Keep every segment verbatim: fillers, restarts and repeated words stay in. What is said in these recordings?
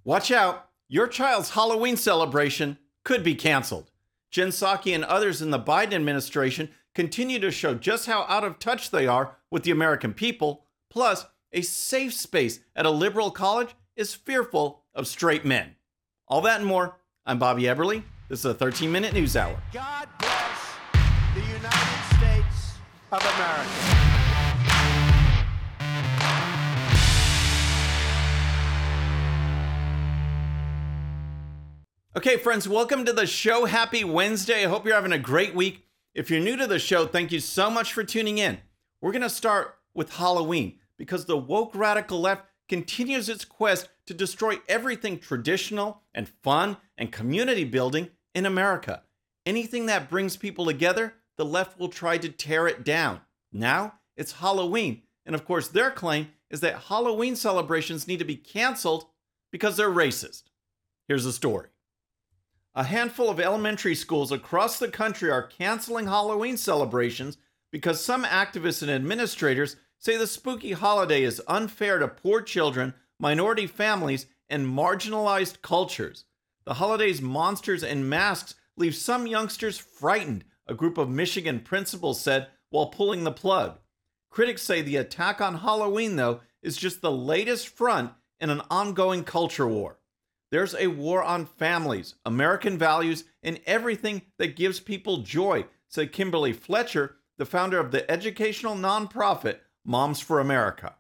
Watch out, your child's Halloween celebration could be canceled. Jen Psaki and others in the Biden administration continue to show just how out of touch they are with the American people. Plus, a safe space at a liberal college is fearful of straight men. All that and more. I'm Bobby Eberle. This is a thirteen minute News Hour. God bless the United States of America. Okay, friends, welcome to the show. Happy Wednesday. I hope you're having a great week. If you're new to the show, thank you so much for tuning in. We're going to start with Halloween because the woke radical left continues its quest to destroy everything traditional and fun and community building in America. Anything that brings people together, the left will try to tear it down. Now it's Halloween. And of course, their claim is that Halloween celebrations need to be canceled because they're racist. Here's the story. A handful of elementary schools across the country are canceling Halloween celebrations because some activists and administrators say the spooky holiday is unfair to poor children, minority families, and marginalized cultures. The holiday's monsters and masks leave some youngsters frightened, a group of Michigan principals said while pulling the plug. Critics say the attack on Halloween, though, is just the latest front in an ongoing culture war. There's a war on families, American values, and everything that gives people joy, said Kimberly Fletcher, the founder of the educational nonprofit Moms for America.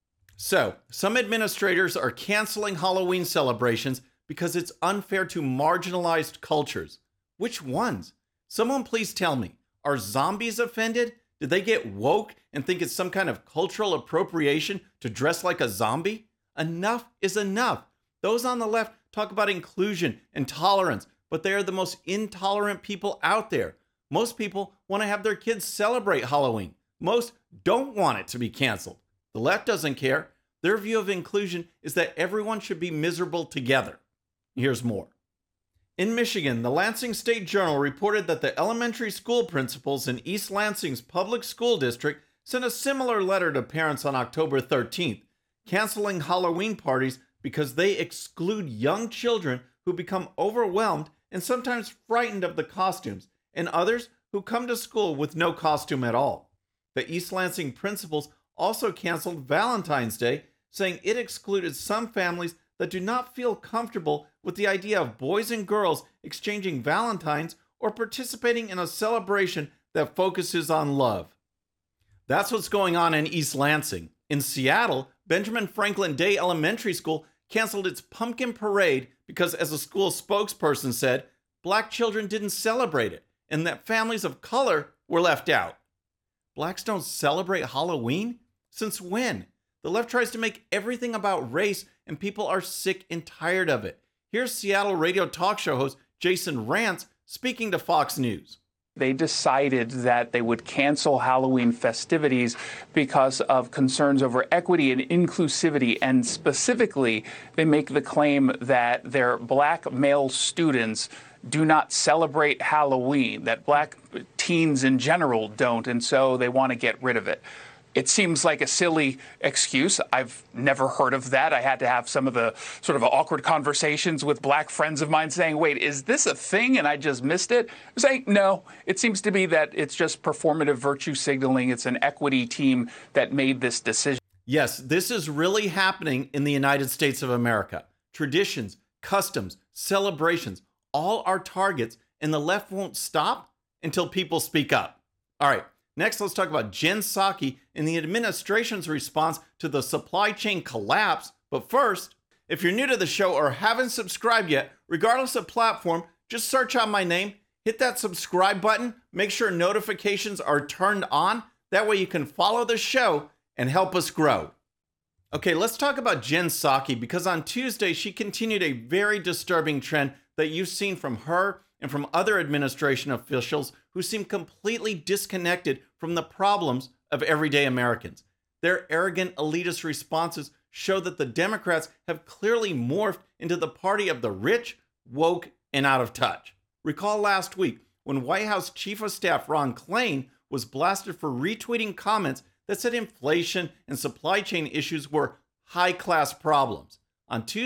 So, some administrators are canceling Halloween celebrations because it's unfair to marginalized cultures. Which ones? Someone please tell me. Are zombies offended? Did they get woke and think it's some kind of cultural appropriation to dress like a zombie? Enough is enough. Those on the left talk about inclusion and tolerance, but they are the most intolerant people out there. Most people want to have their kids celebrate Halloween. Most don't want it to be canceled. The left doesn't care. Their view of inclusion is that everyone should be miserable together. Here's more. In Michigan, the Lansing State Journal reported that the elementary school principals in East Lansing's public school district sent a similar letter to parents on October thirteenth, canceling Halloween parties because they exclude young children who become overwhelmed and sometimes frightened of the costumes, and others who come to school with no costume at all. The East Lansing principals also canceled Valentine's Day, saying it excluded some families that do not feel comfortable with the idea of boys and girls exchanging Valentines or participating in a celebration that focuses on love. That's what's going on in East Lansing. In Seattle, Benjamin Franklin Day Elementary School canceled its pumpkin parade because, as a school spokesperson said, black children didn't celebrate it and that families of color were left out. Blacks don't celebrate Halloween? Since when? The left tries to make everything about race and people are sick and tired of it. Here's Seattle radio talk show host Jason Rantz speaking to Fox News. They decided that they would cancel Halloween festivities because of concerns over equity and inclusivity. And specifically, they make the claim that their black male students do not celebrate Halloween, that black teens in general don't, and so they want to get rid of it. It seems like a silly excuse. I've never heard of that. I had to have some of the sort of awkward conversations with black friends of mine saying, wait, is this a thing and I just missed it? I'm saying, no, it seems to be that it's just performative virtue signaling. It's an equity team that made this decision. Yes, this is really happening in the United States of America. Traditions, customs, celebrations, all are targets, and the left won't stop until people speak up. All right. Next, let's talk about Jen Psaki and the administration's response to the supply chain collapse. But first, if you're new to the show or haven't subscribed yet, regardless of platform, just search out my name, hit that subscribe button, make sure notifications are turned on. That way you can follow the show and help us grow. Okay, let's talk about Jen Psaki because on Tuesday, she continued a very disturbing trend that you've seen from her and from other administration officials who seem completely disconnected from the problems of everyday Americans. Their arrogant, elitist responses show that the Democrats have clearly morphed into the party of the rich, woke, and out of touch. Recall last week when White House Chief of Staff Ron Klain was blasted for retweeting comments that said inflation and supply chain issues were high-class problems. On Tuesday,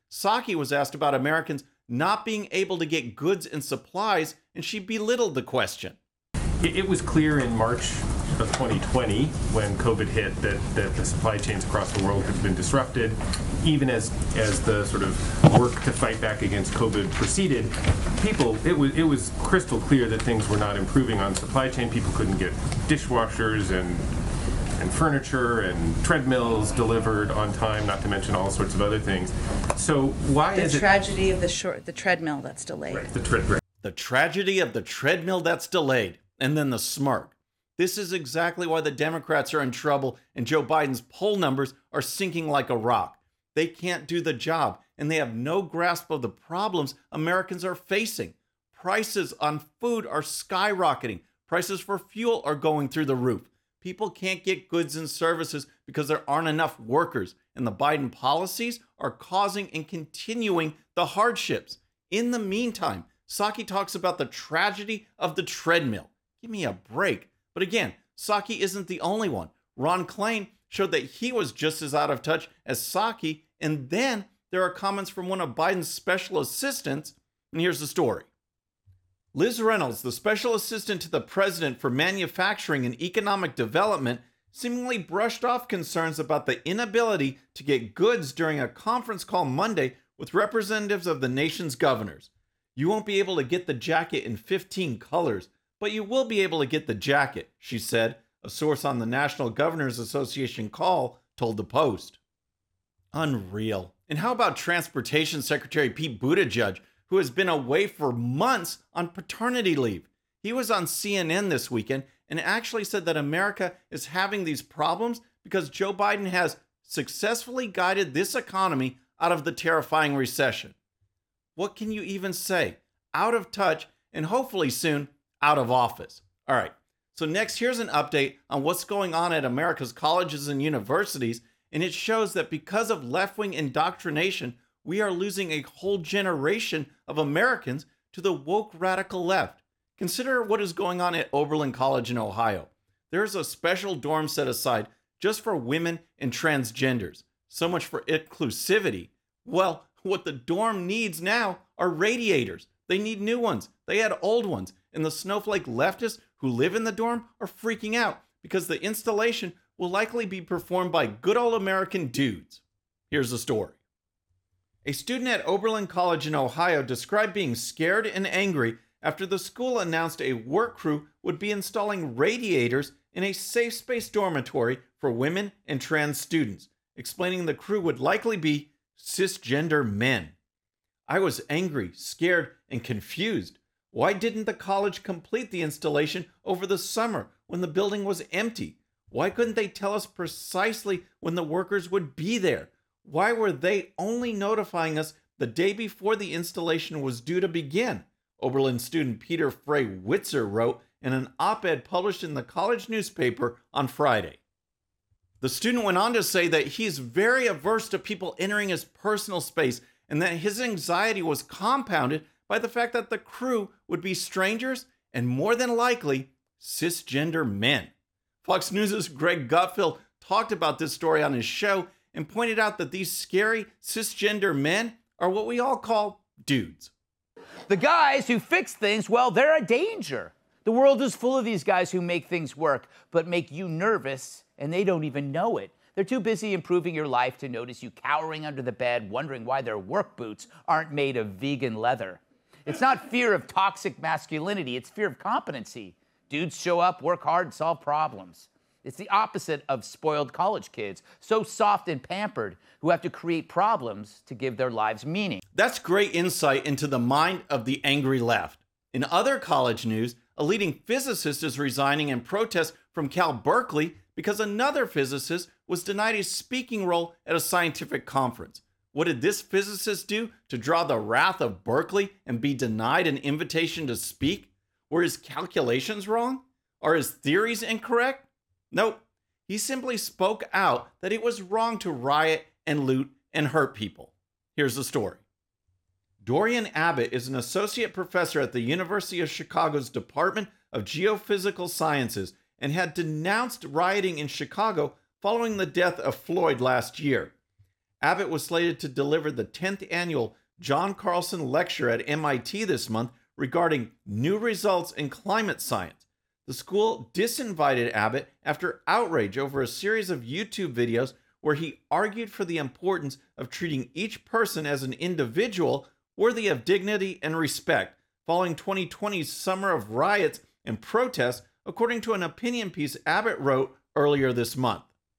Psaki was asked about Americans not being able to get goods and supplies, and she belittled the question. It was clear in March of twenty twenty, when COVID hit, that, that the supply chains across the world had been disrupted. Even as as the sort of work to fight back against COVID proceeded, people, it was it was crystal clear that things were not improving on supply chain. People couldn't get dishwashers and and furniture and treadmills delivered on time, not to mention all sorts of other things. So why the is it... it... The tragedy of the short, the treadmill that's delayed. Right, the treadmill. The tragedy of the treadmill that's delayed. And then the smirk. This is exactly why the Democrats are in trouble and Joe Biden's poll numbers are sinking like a rock. They can't do the job, and they have no grasp of the problems Americans are facing. Prices on food are skyrocketing. Prices for fuel are going through the roof. People can't get goods and services because there aren't enough workers, and the Biden policies are causing and continuing the hardships. In the meantime, Psaki talks about the tragedy of the treadmill. Give me a break. But again, Psaki isn't the only one. Ron Klain showed that he was just as out of touch as Psaki, and then there are comments from one of Biden's special assistants, and here's the story. Liz Reynolds, the special assistant to the president for manufacturing and economic development, seemingly brushed off concerns about the inability to get goods during a conference call Monday with representatives of the nation's governors. You won't be able to get the jacket in fifteen colors, but you will be able to get the jacket, she said, a source on the National Governors Association call told the Post. Unreal. And how about Transportation Secretary Pete Buttigieg, who has been away for months on paternity leave? He was on C N N this weekend and actually said that America is having these problems because Joe Biden has successfully guided this economy out of the terrifying recession. What can you even say? Out of touch, and hopefully soon out of office. All right, so next here's an update on what's going on at America's colleges and universities, and it shows that because of left-wing indoctrination, we are losing a whole generation of Americans to the woke radical left. Consider what is going on at Oberlin College in Ohio. There's a special dorm set aside just for women and transgenders. So much for inclusivity. Well, what the dorm needs now are radiators. They need new ones. They had old ones. And the snowflake leftists who live in the dorm are freaking out because the installation will likely be performed by good old American dudes. Here's the story. A student at Oberlin College in Ohio described being scared and angry after the school announced a work crew would be installing radiators in a safe space dormitory for women and trans students, explaining the crew would likely be cisgender men. I was angry, scared, and confused. Why didn't the college complete the installation over the summer when the building was empty? Why couldn't they tell us precisely when the workers would be there? Why were they only notifying us the day before the installation was due to begin? Oberlin student Peter Frey Witzer wrote in an op-ed published in the college newspaper on Friday. The student went on to say that he's very averse to people entering his personal space and that his anxiety was compounded by the fact that the crew would be strangers and more than likely cisgender men. Fox News' Greg Gutfeld talked about this story on his show and pointed out that these scary cisgender men are what we all call dudes. The guys who fix things, well, they're a danger. The world is full of these guys who make things work, but make you nervous, and they don't even know it. They're too busy improving your life to notice you cowering under the bed, wondering why their work boots aren't made of vegan leather. It's not fear of toxic masculinity, it's fear of competency. Dudes show up, work hard, solve problems. It's the opposite of spoiled college kids, so soft and pampered, who have to create problems to give their lives meaning. That's great insight into the mind of the angry left. In other college news, a leading physicist is resigning in protest from Cal Berkeley because another physicist was denied a speaking role at a scientific conference. What did this physicist do to draw the wrath of Berkeley and be denied an invitation to speak? Were his calculations wrong? Are his theories incorrect? Nope. He simply spoke out that it was wrong to riot and loot and hurt people. Here's the story. Dorian Abbott is an associate professor at the University of Chicago's Department of Geophysical Sciences and had denounced rioting in Chicago following the death of Floyd last year. Abbott was slated to deliver the tenth annual John Carlson Lecture at M I T this month regarding new results in climate science. The school disinvited Abbott after outrage over a series of YouTube videos where he argued for the importance of treating each person as an individual worthy of dignity and respect, following twenty twenty's summer of riots and protests, according to an opinion piece Abbott wrote earlier this month.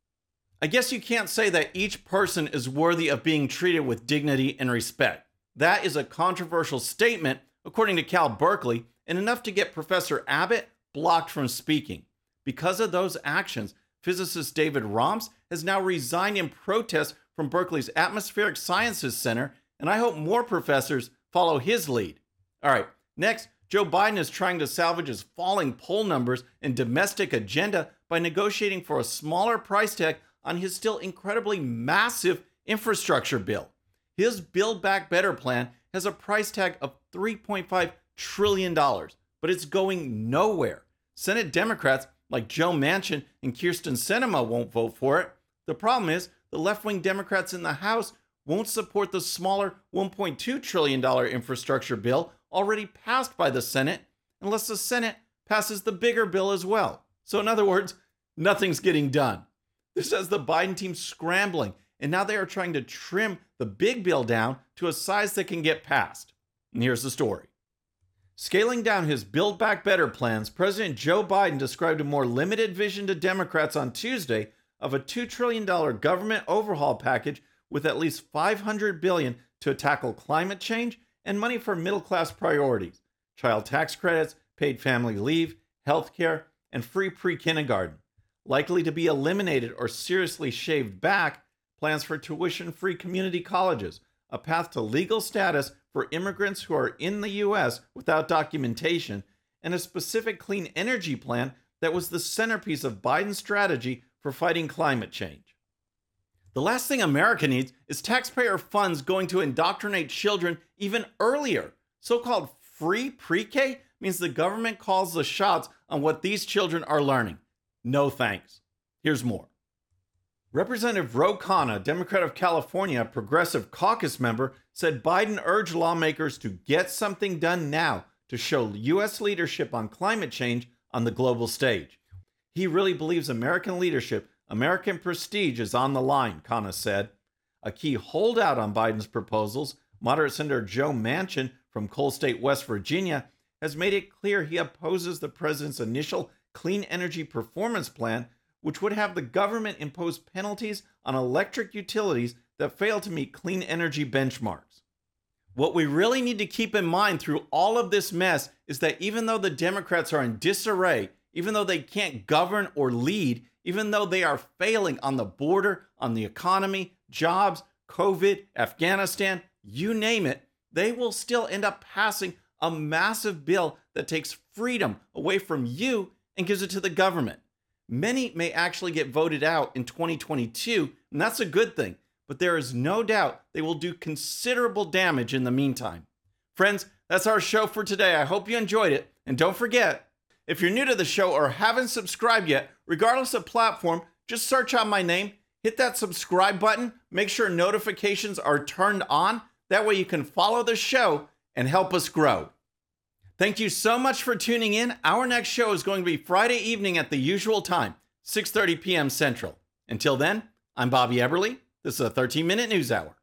I guess you can't say that each person is worthy of being treated with dignity and respect. That is a controversial statement, according to Cal Berkeley, and enough to get Professor Abbott blocked from speaking. Because of those actions, physicist David Romps has now resigned in protest from Berkeley's Atmospheric Sciences Center, and I hope more professors follow his lead. All right, next, Joe Biden is trying to salvage his falling poll numbers and domestic agenda by negotiating for a smaller price tag on his still incredibly massive infrastructure bill. His Build Back Better plan has a price tag of three point five trillion dollars, but it's going nowhere. Senate Democrats like Joe Manchin and Kyrsten Sinema won't vote for it. The problem is the left-wing Democrats in the House won't support the smaller one point two trillion dollars infrastructure bill already passed by the Senate unless the Senate passes the bigger bill as well. So in other words, nothing's getting done. This has the Biden team scrambling, and now they are trying to trim the big bill down to a size that can get passed. And here's the story. Scaling down his Build Back Better plans, President Joe Biden described a more limited vision to Democrats on Tuesday of a two trillion dollars government overhaul package with at least five hundred billion dollars to tackle climate change and money for middle-class priorities, child tax credits, paid family leave, health care, and free pre-kindergarten. Likely to be eliminated or seriously shaved back, plans for tuition-free community colleges, a path to legal status for immigrants who are in the U S without documentation, and a specific clean energy plan that was the centerpiece of Biden's strategy for fighting climate change. The last thing America needs is taxpayer funds going to indoctrinate children even earlier. So-called free pre-K means the government calls the shots on what these children are learning. No thanks. Here's more. Representative Ro Khanna, Democrat of California, progressive caucus member, said Biden urged lawmakers to get something done now to show U S leadership on climate change on the global stage. He really believes American leadership, American prestige is on the line, Khanna said. A key holdout on Biden's proposals, moderate Senator Joe Manchin from Coal State, West Virginia, has made it clear he opposes the president's initial Clean Energy Performance Plan, which would have the government impose penalties on electric utilities that fail to meet clean energy benchmarks. What we really need to keep in mind through all of this mess is that even though the Democrats are in disarray, even though they can't govern or lead, even though they are failing on the border, on the economy, jobs, COVID, Afghanistan, you name it, they will still end up passing a massive bill that takes freedom away from you and gives it to the government. Many may actually get voted out in twenty twenty-two, and that's a good thing, but there is no doubt they will do considerable damage in the meantime. Friends, that's our show for today. I hope you enjoyed it, and don't forget, if you're new to the show or haven't subscribed yet, regardless of platform, just search out my name, hit that subscribe button, make sure notifications are turned on. That way you can follow the show and help us grow. Thank you so much for tuning in. Our next show is going to be Friday evening at the usual time, six thirty p.m. Central. Until then, I'm Bobby Eberle. This is a thirteen minute News Hour.